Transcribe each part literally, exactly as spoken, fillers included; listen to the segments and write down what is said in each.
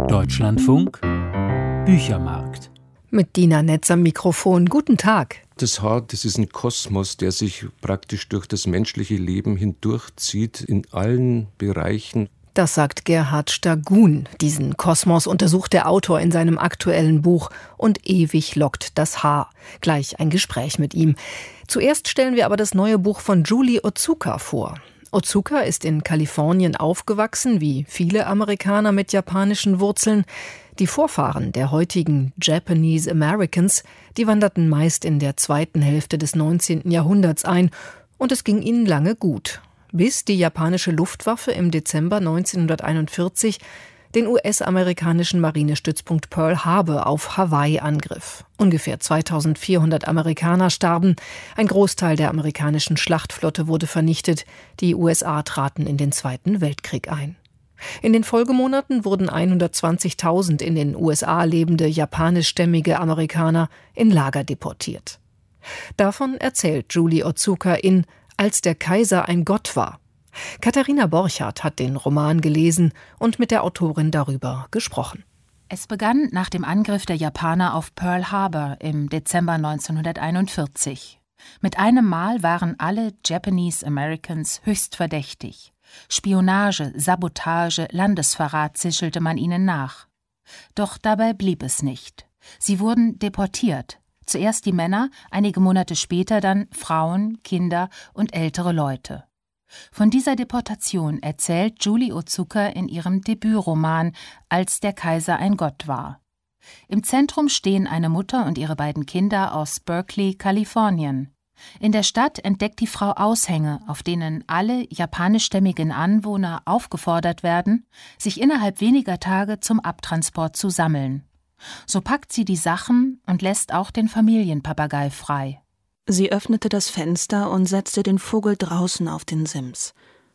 Deutschlandfunk Büchermarkt. Mit Dina Netz am Mikrofon. Guten Tag. Das Haar, das ist ein Kosmos, der sich praktisch durch das menschliche Leben hindurchzieht, in allen Bereichen. Das sagt Gerhard Stagun. Diesen Kosmos untersucht der Autor in seinem aktuellen Buch Und ewig lockt das Haar. Gleich ein Gespräch mit ihm. Zuerst stellen wir aber das neue Buch von Julie Otsuka vor. Otsuka ist in Kalifornien aufgewachsen, wie viele Amerikaner mit japanischen Wurzeln. Die Vorfahren der heutigen Japanese Americans, die wanderten meist in der zweiten Hälfte des neunzehnten Jahrhunderts ein. Und es ging ihnen lange gut. Bis die japanische Luftwaffe im Dezember neunzehnhunderteinundvierzig den U S-amerikanischen Marinestützpunkt Pearl Harbor auf Hawaii angriff. Ungefähr zweitausendvierhundert Amerikaner starben, ein Großteil der amerikanischen Schlachtflotte wurde vernichtet, die U S A traten in den Zweiten Weltkrieg ein. In den Folgemonaten wurden hundertzwanzigtausend in den U S A lebende japanischstämmige Amerikaner in Lager deportiert. Davon erzählt Julie Otsuka in Als der Kaiser ein Gott war. Katharina Borchardt hat den Roman gelesen und mit der Autorin darüber gesprochen. Es begann nach dem Angriff der Japaner auf Pearl Harbor im Dezember neunzehnhunderteinundvierzig. Mit einem Mal waren alle Japanese Americans höchst verdächtig. Spionage, Sabotage, Landesverrat zischelte man ihnen nach. Doch dabei blieb es nicht. Sie wurden deportiert. Zuerst die Männer, einige Monate später dann Frauen, Kinder und ältere Leute. Von dieser Deportation erzählt Julie Otsuka in ihrem Debütroman Als der Kaiser ein Gott war. Im Zentrum stehen eine Mutter und ihre beiden Kinder aus Berkeley, Kalifornien. In der Stadt entdeckt die Frau Aushänge, auf denen alle japanischstämmigen Anwohner aufgefordert werden, sich innerhalb weniger Tage zum Abtransport zu sammeln. So packt sie die Sachen und lässt auch den Familienpapagei frei. Sie öffnete das Fenster und setzte den Vogel draußen auf den Sims.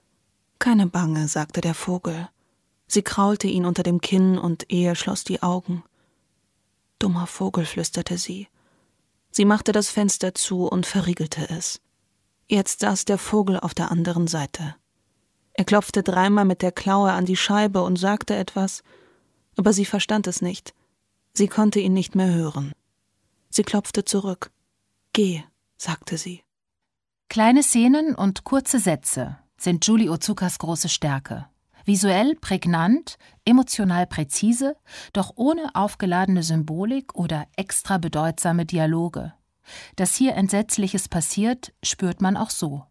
»Keine Bange«, sagte der Vogel. Sie kraulte ihn unter dem Kinn und er schloss die Augen. »Dummer Vogel«, flüsterte sie. Sie machte das Fenster zu und verriegelte es. Jetzt saß der Vogel auf der anderen Seite. Er klopfte dreimal mit der Klaue an die Scheibe und sagte etwas, aber sie verstand es nicht. Sie konnte ihn nicht mehr hören. Sie klopfte zurück. »Geh«, sagte sie. Kleine Szenen und kurze Sätze sind Julie Otsukas große Stärke. Visuell prägnant, emotional präzise, doch ohne aufgeladene Symbolik oder extra bedeutsame Dialoge. Dass hier Entsetzliches passiert, spürt man auch so.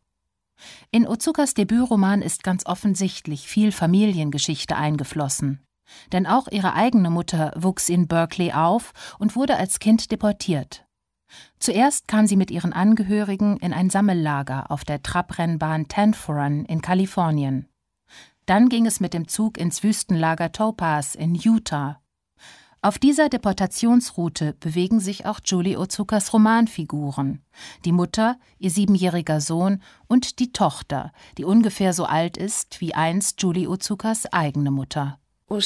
In Otsukas Debütroman ist ganz offensichtlich viel Familiengeschichte eingeflossen. Denn auch ihre eigene Mutter wuchs in Berkeley auf und wurde als Kind deportiert. Zuerst kam sie mit ihren Angehörigen in ein Sammellager auf der Trabrennbahn Tanforan in Kalifornien. Dann ging es mit dem Zug ins Wüstenlager Topaz in Utah. Auf dieser Deportationsroute bewegen sich auch Julie Otsukas Romanfiguren. Die Mutter, ihr siebenjähriger Sohn und die Tochter, die ungefähr so alt ist wie einst Julie Otsukas eigene Mutter.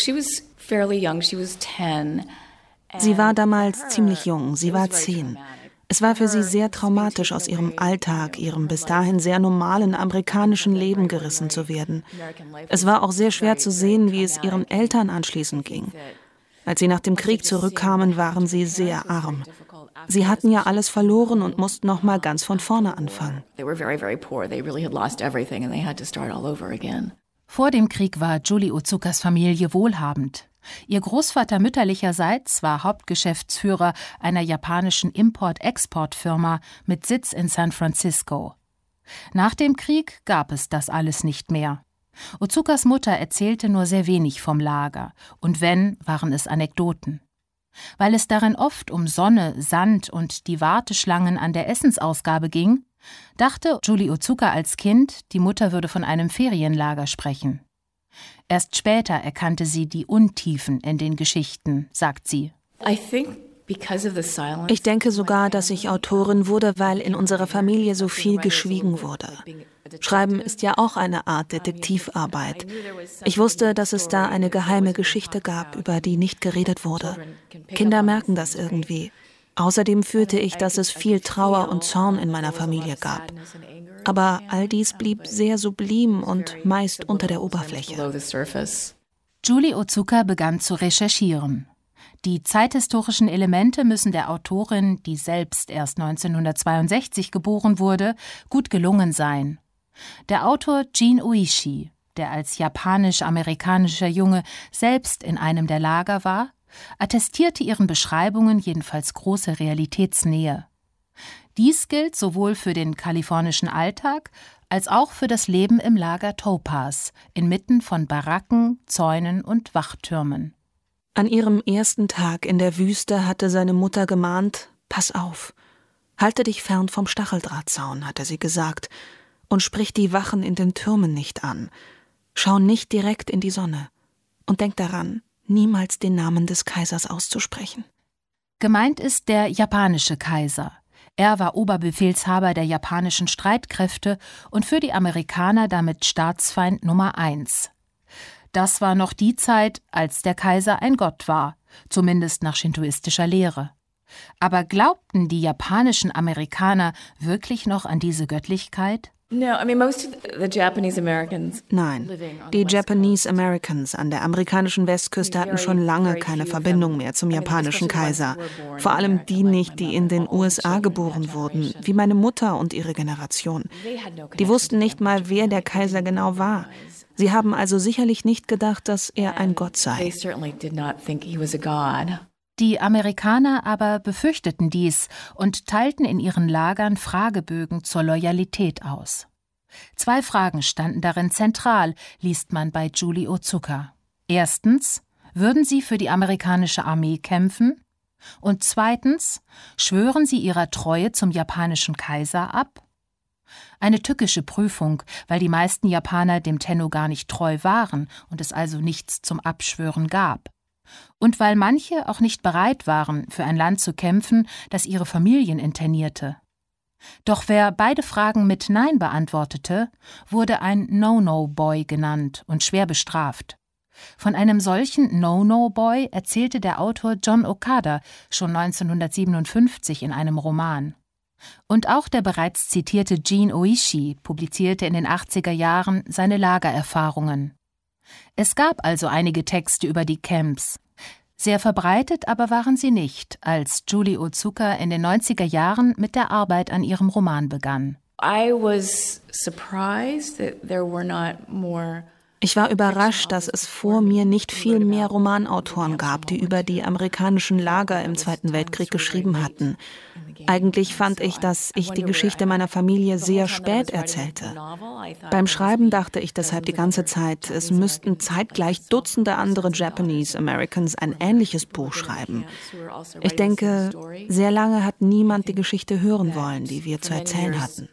Sie war damals ziemlich jung, sie war zehn. Es war für sie sehr traumatisch, aus ihrem Alltag, ihrem bis dahin sehr normalen amerikanischen Leben gerissen zu werden. Es war auch sehr schwer zu sehen, wie es ihren Eltern anschließend ging. Als sie nach dem Krieg zurückkamen, waren sie sehr arm. Sie hatten ja alles verloren und mussten noch mal ganz von vorne anfangen. Vor dem Krieg war Julie Otsukas Familie wohlhabend. Ihr Großvater mütterlicherseits war Hauptgeschäftsführer einer japanischen Import-Export-Firma mit Sitz in San Francisco. Nach dem Krieg gab es das alles nicht mehr. Otsukas Mutter erzählte nur sehr wenig vom Lager, und wenn, waren es Anekdoten. Weil es darin oft um Sonne, Sand und die Warteschlangen an der Essensausgabe ging, dachte Julie Otsuka als Kind, die Mutter würde von einem Ferienlager sprechen. Erst später erkannte sie die Untiefen in den Geschichten, sagt sie. Ich denke sogar, dass ich Autorin wurde, weil in unserer Familie so viel geschwiegen wurde. Schreiben ist ja auch eine Art Detektivarbeit. Ich wusste, dass es da eine geheime Geschichte gab, über die nicht geredet wurde. Kinder merken das irgendwie. Außerdem fühlte ich, dass es viel Trauer und Zorn in meiner Familie gab. Aber all dies blieb sehr sublim und meist unter der Oberfläche. Julie Otsuka begann zu recherchieren. Die zeithistorischen Elemente müssen der Autorin, die selbst erst neunzehnhundertzweiundsechzig geboren wurde, gut gelungen sein. Der Autor Jin Oishi, der als japanisch-amerikanischer Junge selbst in einem der Lager war, attestierte ihren Beschreibungen jedenfalls große Realitätsnähe. Dies gilt sowohl für den kalifornischen Alltag als auch für das Leben im Lager Topaz, inmitten von Baracken, Zäunen und Wachtürmen. An ihrem ersten Tag in der Wüste hatte seine Mutter gemahnt: »Pass auf, halte dich fern vom Stacheldrahtzaun«, hatte sie gesagt, »und sprich die Wachen in den Türmen nicht an. Schau nicht direkt in die Sonne und denk daran, niemals den Namen des Kaisers auszusprechen.« Gemeint ist der japanische Kaiser. Er war Oberbefehlshaber der japanischen Streitkräfte und für die Amerikaner damit Staatsfeind Nummer eins. Das war noch die Zeit, als der Kaiser ein Gott war, zumindest nach shintoistischer Lehre. Aber glaubten die japanischen Amerikaner wirklich noch an diese Göttlichkeit? Nein, die Japanese Americans an der amerikanischen Westküste hatten schon lange keine Verbindung mehr zum japanischen Kaiser. Vor allem die nicht, die in den U S A geboren wurden, wie meine Mutter und ihre Generation. Die wussten nicht mal, wer der Kaiser genau war. Sie haben also sicherlich nicht gedacht, dass er ein Gott sei. Die Amerikaner aber befürchteten dies und teilten in ihren Lagern Fragebögen zur Loyalität aus. Zwei Fragen standen darin zentral, liest man bei Julie Otsuka. Erstens, würden sie für die amerikanische Armee kämpfen? Und zweitens, schwören sie ihrer Treue zum japanischen Kaiser ab? Eine tückische Prüfung, weil die meisten Japaner dem Tenno gar nicht treu waren und es also nichts zum Abschwören gab. Und weil manche auch nicht bereit waren, für ein Land zu kämpfen, das ihre Familien internierte. Doch wer beide Fragen mit Nein beantwortete, wurde ein No-No-Boy genannt und schwer bestraft. Von einem solchen No-No-Boy erzählte der Autor John Okada schon neunzehnhundertsiebenundfünfzig in einem Roman. Und auch der bereits zitierte Jin Oishi publizierte in den achtziger Jahren seine Lagererfahrungen. Es gab also einige Texte über die Camps. Sehr verbreitet aber waren sie nicht, als Julie Otsuka in den neunziger Jahren mit der Arbeit an ihrem Roman begann. I was surprised that there were not more Ich war überrascht, dass es vor mir nicht viel mehr Romanautoren gab, die über die amerikanischen Lager im Zweiten Weltkrieg geschrieben hatten. Eigentlich fand ich, dass ich die Geschichte meiner Familie sehr spät erzählte. Beim Schreiben dachte ich deshalb die ganze Zeit, es müssten zeitgleich Dutzende andere Japanese Americans ein ähnliches Buch schreiben. Ich denke, sehr lange hat niemand die Geschichte hören wollen, die wir zu erzählen hatten.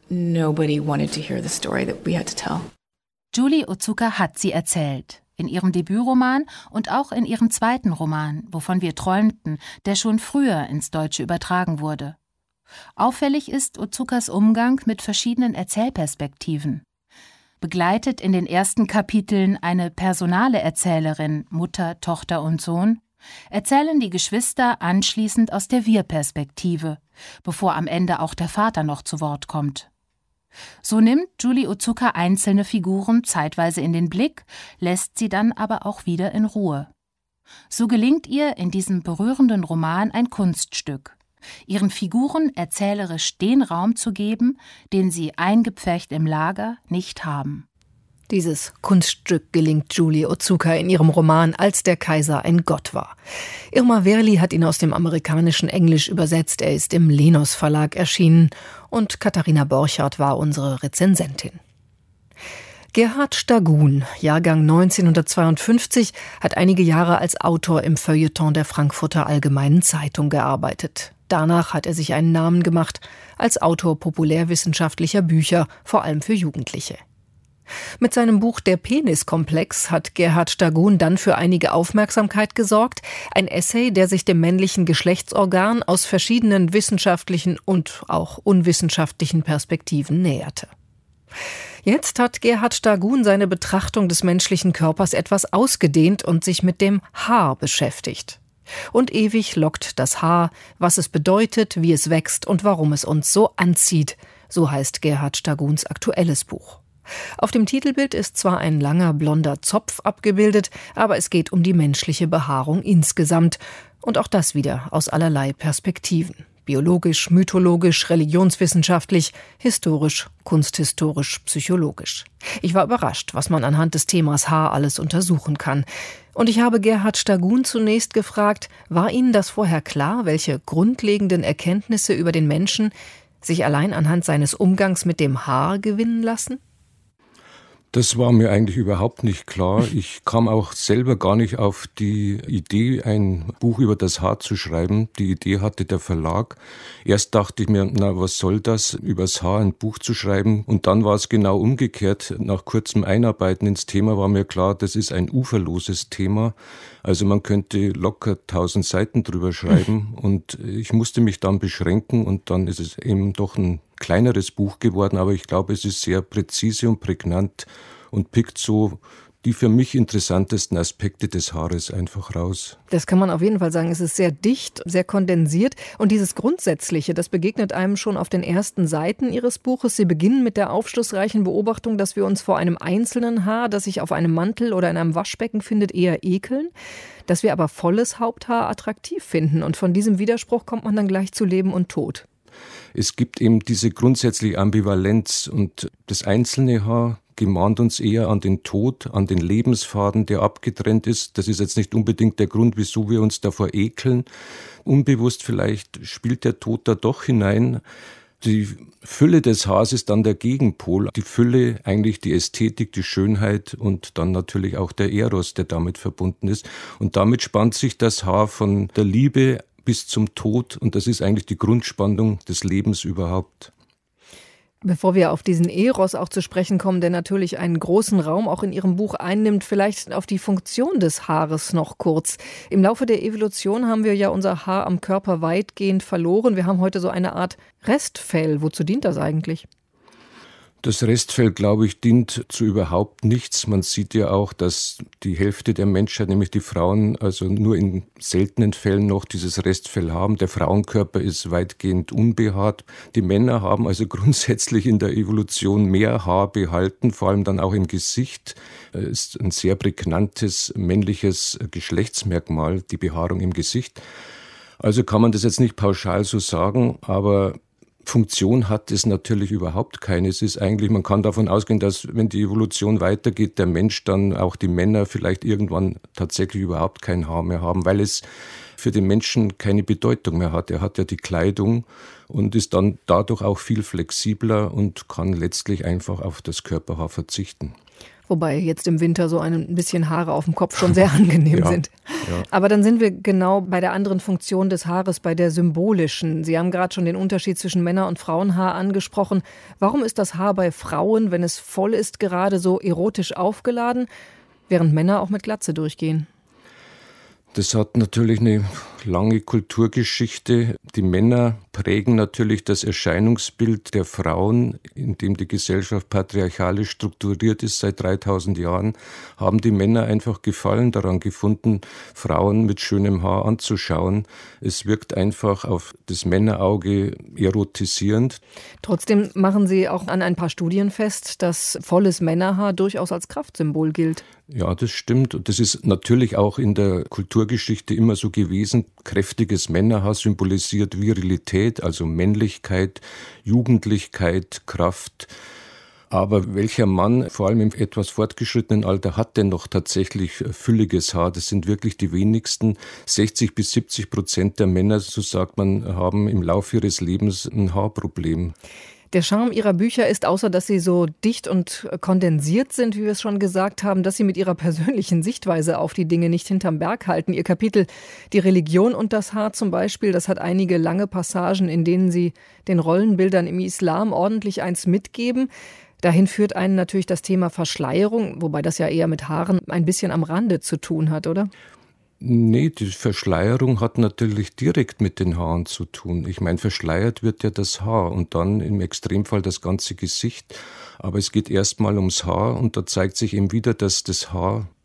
Julie Otsuka hat sie erzählt. In ihrem Debütroman und auch in ihrem zweiten Roman, Wovon wir träumten, der schon früher ins Deutsche übertragen wurde. Auffällig ist Otsukas Umgang mit verschiedenen Erzählperspektiven. Begleitet in den ersten Kapiteln eine personale Erzählerin, Mutter, Tochter und Sohn, erzählen die Geschwister anschließend aus der Wir-Perspektive, bevor am Ende auch der Vater noch zu Wort kommt. So nimmt Julie Otsuka einzelne Figuren zeitweise in den Blick, lässt sie dann aber auch wieder in Ruhe. So gelingt ihr in diesem berührenden Roman ein Kunststück, ihren Figuren erzählerisch den Raum zu geben, den sie eingepfercht im Lager nicht haben. Dieses Kunststück gelingt Julie Otsuka in ihrem Roman »Als der Kaiser ein Gott war«. Irma Werli hat ihn aus dem amerikanischen Englisch übersetzt. Er ist im Lenos Verlag erschienen und Katharina Borchardt war unsere Rezensentin. Gerhard Stagun, Jahrgang neunzehnhundertzweiundfünfzig, hat einige Jahre als Autor im Feuilleton der Frankfurter Allgemeinen Zeitung gearbeitet. Danach hat er sich einen Namen gemacht als Autor populärwissenschaftlicher Bücher, vor allem für Jugendliche. Mit seinem Buch »Der Peniskomplex« hat Gerhard Stagun dann für einige Aufmerksamkeit gesorgt. Ein Essay, der sich dem männlichen Geschlechtsorgan aus verschiedenen wissenschaftlichen und auch unwissenschaftlichen Perspektiven näherte. Jetzt hat Gerhard Stagun seine Betrachtung des menschlichen Körpers etwas ausgedehnt und sich mit dem Haar beschäftigt. Und ewig lockt das Haar, was es bedeutet, wie es wächst und warum es uns so anzieht, so heißt Gerhard Staguns aktuelles Buch. Auf dem Titelbild ist zwar ein langer blonder Zopf abgebildet, aber es geht um die menschliche Behaarung insgesamt. Und auch das wieder aus allerlei Perspektiven. Biologisch, mythologisch, religionswissenschaftlich, historisch, kunsthistorisch, psychologisch. Ich war überrascht, was man anhand des Themas Haar alles untersuchen kann. Und ich habe Gerhard Stagun zunächst gefragt, war Ihnen das vorher klar, welche grundlegenden Erkenntnisse über den Menschen sich allein anhand seines Umgangs mit dem Haar gewinnen lassen? Das war mir eigentlich überhaupt nicht klar. Ich kam auch selber gar nicht auf die Idee, ein Buch über das Haar zu schreiben. Die Idee hatte der Verlag. Erst dachte ich mir, na, was soll das, über das Haar ein Buch zu schreiben? Und dann war es genau umgekehrt. Nach kurzem Einarbeiten ins Thema war mir klar, das ist ein uferloses Thema. Also man könnte locker tausend Seiten drüber schreiben. Und ich musste mich dann beschränken und dann ist es eben doch ein kleineres Buch geworden, aber ich glaube, es ist sehr präzise und prägnant und pickt so die für mich interessantesten Aspekte des Haares einfach raus. Das kann man auf jeden Fall sagen. Es ist sehr dicht, sehr kondensiert. Und dieses Grundsätzliche, das begegnet einem schon auf den ersten Seiten Ihres Buches. Sie beginnen mit der aufschlussreichen Beobachtung, dass wir uns vor einem einzelnen Haar, das sich auf einem Mantel oder in einem Waschbecken findet, eher ekeln, dass wir aber volles Haupthaar attraktiv finden. Und von diesem Widerspruch kommt man dann gleich zu Leben und Tod. Es gibt eben diese grundsätzliche Ambivalenz und das einzelne Haar gemahnt uns eher an den Tod, an den Lebensfaden, der abgetrennt ist. Das ist jetzt nicht unbedingt der Grund, wieso wir uns davor ekeln. Unbewusst vielleicht spielt der Tod da doch hinein. Die Fülle des Haars ist dann der Gegenpol. Die Fülle, eigentlich die Ästhetik, die Schönheit und dann natürlich auch der Eros, der damit verbunden ist. Und damit spannt sich das Haar von der Liebe bis zum Tod und das ist eigentlich die Grundspannung des Lebens überhaupt. Bevor wir auf diesen Eros auch zu sprechen kommen, der natürlich einen großen Raum auch in Ihrem Buch einnimmt, vielleicht auf die Funktion des Haares noch kurz. Im Laufe der Evolution haben wir ja unser Haar am Körper weitgehend verloren. Wir haben heute so eine Art Restfell. Wozu dient das eigentlich? Das Restfell, glaube ich, dient zu überhaupt nichts. Man sieht ja auch, dass die Hälfte der Menschheit, nämlich die Frauen, also nur in seltenen Fällen noch dieses Restfell haben. Der Frauenkörper ist weitgehend unbehaart. Die Männer haben also grundsätzlich in der Evolution mehr Haar behalten, vor allem dann auch im Gesicht. Das ist ein sehr prägnantes männliches Geschlechtsmerkmal, die Behaarung im Gesicht. Also kann man das jetzt nicht pauschal so sagen, aber Funktion hat es natürlich überhaupt keine. Es ist eigentlich, man kann davon ausgehen, dass wenn die Evolution weitergeht, der Mensch dann auch die Männer vielleicht irgendwann tatsächlich überhaupt kein Haar mehr haben, weil es für den Menschen keine Bedeutung mehr hat. Er hat ja die Kleidung und ist dann dadurch auch viel flexibler und kann letztlich einfach auf das Körperhaar verzichten. Wobei jetzt im Winter so ein bisschen Haare auf dem Kopf schon sehr angenehm ja, sind. Ja. Aber dann sind wir genau bei der anderen Funktion des Haares, bei der symbolischen. Sie haben gerade schon den Unterschied zwischen Männer- und Frauenhaar angesprochen. Warum ist das Haar bei Frauen, wenn es voll ist, gerade so erotisch aufgeladen, während Männer auch mit Glatze durchgehen? Das hat natürlich eine lange Kulturgeschichte. Die Männer prägen natürlich das Erscheinungsbild der Frauen, in dem die Gesellschaft patriarchalisch strukturiert ist seit dreitausend Jahren, haben die Männer einfach Gefallen daran gefunden, Frauen mit schönem Haar anzuschauen. Es wirkt einfach auf das Männerauge erotisierend. Trotzdem machen Sie auch an ein paar Studien fest, dass volles Männerhaar durchaus als Kraftsymbol gilt. Ja, das stimmt. Und das ist natürlich auch in der Kulturgeschichte immer so gewesen. Kräftiges Männerhaar symbolisiert Virilität, also Männlichkeit, Jugendlichkeit, Kraft. Aber welcher Mann, vor allem im etwas fortgeschrittenen Alter, hat denn noch tatsächlich fülliges Haar? Das sind wirklich die wenigsten. sechzig bis siebzig Prozent der Männer, so sagt man, haben im Laufe ihres Lebens ein Haarproblem. Der Charme Ihrer Bücher ist, außer dass sie so dicht und kondensiert sind, wie wir es schon gesagt haben, dass Sie mit Ihrer persönlichen Sichtweise auf die Dinge nicht hinterm Berg halten. Ihr Kapitel Die Religion und das Haar zum Beispiel, das hat einige lange Passagen, in denen Sie den Rollenbildern im Islam ordentlich eins mitgeben. Dahin führt einen natürlich das Thema Verschleierung, wobei das ja eher mit Haaren ein bisschen am Rande zu tun hat, oder? Nee, die Verschleierung hat natürlich direkt mit den Haaren zu tun. Ich meine, verschleiert wird ja das Haar und dann im Extremfall das ganze Gesicht. Aber es geht erstmal ums Haar und da zeigt sich eben wieder, dass das Haar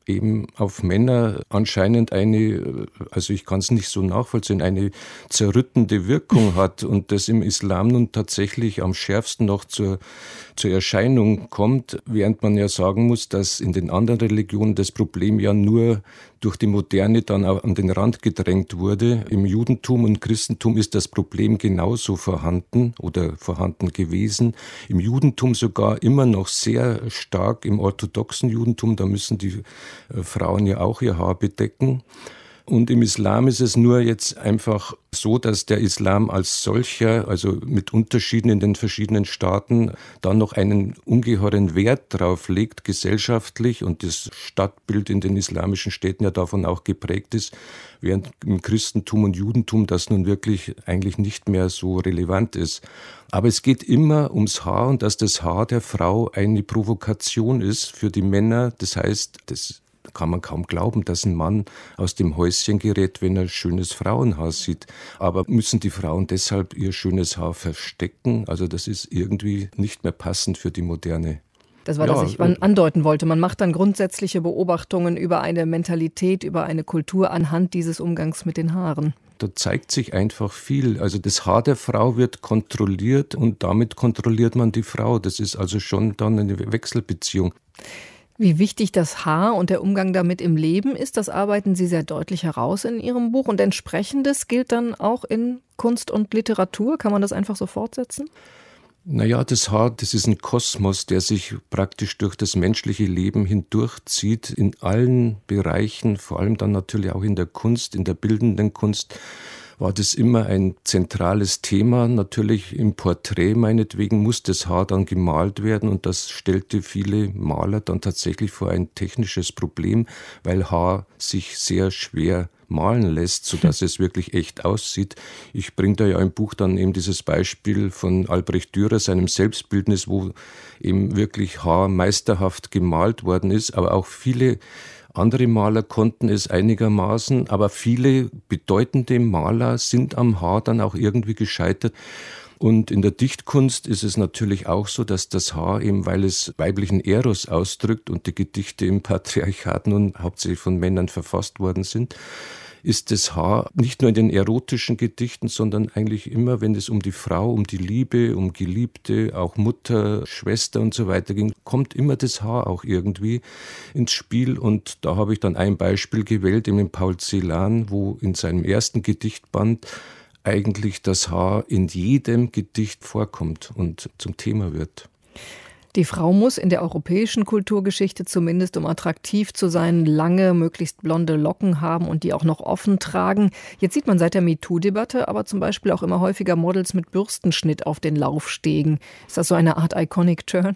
eben auf Männer anscheinend eine, also ich kann es nicht so nachvollziehen, eine zerrüttende Wirkung hat und das im Islam nun tatsächlich am schärfsten noch zur, zur Erscheinung kommt, während man ja sagen muss, dass in den anderen Religionen das Problem ja nur durch die Moderne dann auch an den Rand gedrängt wurde. Im Judentum und Christentum ist das Problem genauso vorhanden oder vorhanden gewesen. Im Judentum sogar immer noch sehr stark, im orthodoxen Judentum, da müssen die Frauen ja auch ihr Haar bedecken. Und im Islam ist es nur jetzt einfach so, dass der Islam als solcher, also mit Unterschieden in den verschiedenen Staaten, da noch einen ungeheuren Wert drauf legt, gesellschaftlich, und das Stadtbild in den islamischen Städten ja davon auch geprägt ist, während im Christentum und Judentum das nun wirklich eigentlich nicht mehr so relevant ist. Aber es geht immer ums Haar und dass das Haar der Frau eine Provokation ist für die Männer. Das heißt, das kann man kaum glauben, dass ein Mann aus dem Häuschen gerät, wenn er schönes Frauenhaar sieht. Aber müssen die Frauen deshalb ihr schönes Haar verstecken? Also das ist irgendwie nicht mehr passend für die Moderne. Das war ja, das, ich andeuten wollte. Man macht dann grundsätzliche Beobachtungen über eine Mentalität, über eine Kultur anhand dieses Umgangs mit den Haaren. Da zeigt sich einfach viel. Also das Haar der Frau wird kontrolliert und damit kontrolliert man die Frau. Das ist also schon dann eine Wechselbeziehung. Wie wichtig das Haar und der Umgang damit im Leben ist, das arbeiten Sie sehr deutlich heraus in Ihrem Buch. Und Entsprechendes gilt dann auch in Kunst und Literatur. Kann man das einfach so fortsetzen? Naja, das Haar, das ist ein Kosmos, der sich praktisch durch das menschliche Leben hindurchzieht, in allen Bereichen, vor allem dann natürlich auch in der Kunst, in der bildenden Kunst, war das immer ein zentrales Thema. Natürlich im Porträt meinetwegen muss das Haar dann gemalt werden und das stellte viele Maler dann tatsächlich vor ein technisches Problem, weil Haar sich sehr schwer malen lässt, sodass es wirklich echt aussieht. Ich bringe da ja im Buch dann eben dieses Beispiel von Albrecht Dürer, seinem Selbstbildnis, wo eben wirklich Haar meisterhaft gemalt worden ist, aber auch viele andere Maler konnten es einigermaßen, aber viele bedeutende Maler sind am Haar dann auch irgendwie gescheitert. Und in der Dichtkunst ist es natürlich auch so, dass das Haar eben, weil es weiblichen Eros ausdrückt und die Gedichte im Patriarchat nun hauptsächlich von Männern verfasst worden sind, ist das Haar nicht nur in den erotischen Gedichten, sondern eigentlich immer, wenn es um die Frau, um die Liebe, um Geliebte, auch Mutter, Schwester und so weiter ging, kommt immer das Haar auch irgendwie ins Spiel. Und da habe ich dann ein Beispiel gewählt, eben Paul Celan, wo in seinem ersten Gedichtband eigentlich das Haar in jedem Gedicht vorkommt und zum Thema wird. Die Frau muss in der europäischen Kulturgeschichte zumindest, um attraktiv zu sein, lange, möglichst blonde Locken haben und die auch noch offen tragen. Jetzt sieht man seit der MeToo-Debatte aber zum Beispiel auch immer häufiger Models mit Bürstenschnitt auf den Laufstegen. Ist das so eine Art Iconic Turn?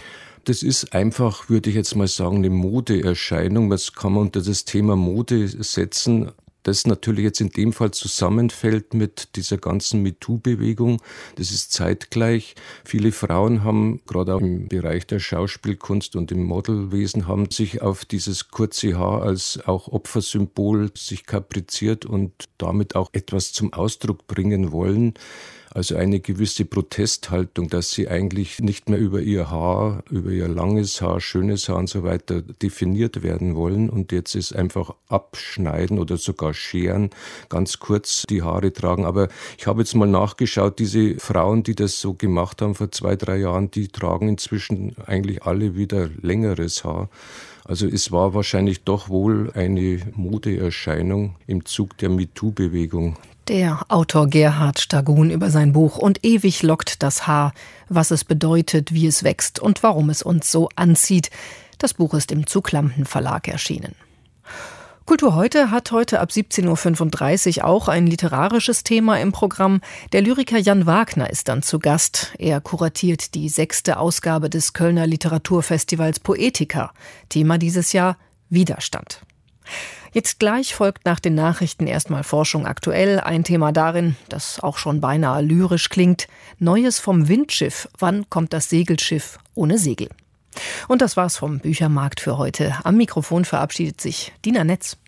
Das ist einfach, würde ich jetzt mal sagen, eine Modeerscheinung. Das kann man unter das Thema Mode setzen, das natürlich jetzt in dem Fall zusammenfällt mit dieser ganzen MeToo-Bewegung. Das ist zeitgleich. Viele Frauen haben, gerade auch im Bereich der Schauspielkunst und im Modelwesen, haben sich auf dieses kurze Haar als auch Opfersymbol sich kapriziert und damit auch etwas zum Ausdruck bringen wollen. Also eine gewisse Protesthaltung, dass sie eigentlich nicht mehr über ihr Haar, über ihr langes Haar, schönes Haar und so weiter definiert werden wollen und jetzt ist einfach abschneiden oder sogar scheren, ganz kurz die Haare tragen. Aber ich habe jetzt mal nachgeschaut, diese Frauen, die das so gemacht haben vor zwei, drei Jahren, die tragen inzwischen eigentlich alle wieder längeres Haar. Also es war wahrscheinlich doch wohl eine Modeerscheinung im Zug der MeToo-Bewegung. Der Autor Gerhard Stagun über sein Buch Und ewig lockt das Haar, was es bedeutet, wie es wächst und warum es uns so anzieht. Das Buch ist im Zuglampen Verlag erschienen. Kultur heute hat heute ab siebzehn Uhr fünfunddreißig auch ein literarisches Thema im Programm. Der Lyriker Jan Wagner ist dann zu Gast. Er kuratiert die sechste Ausgabe des Kölner Literaturfestivals Poetica. Thema dieses Jahr Widerstand. Jetzt gleich folgt nach den Nachrichten erstmal Forschung aktuell. Ein Thema darin, das auch schon beinahe lyrisch klingt. Neues vom Windschiff. Wann kommt das Segelschiff ohne Segel? Und das war's vom Büchermarkt für heute. Am Mikrofon verabschiedet sich Dina Netz.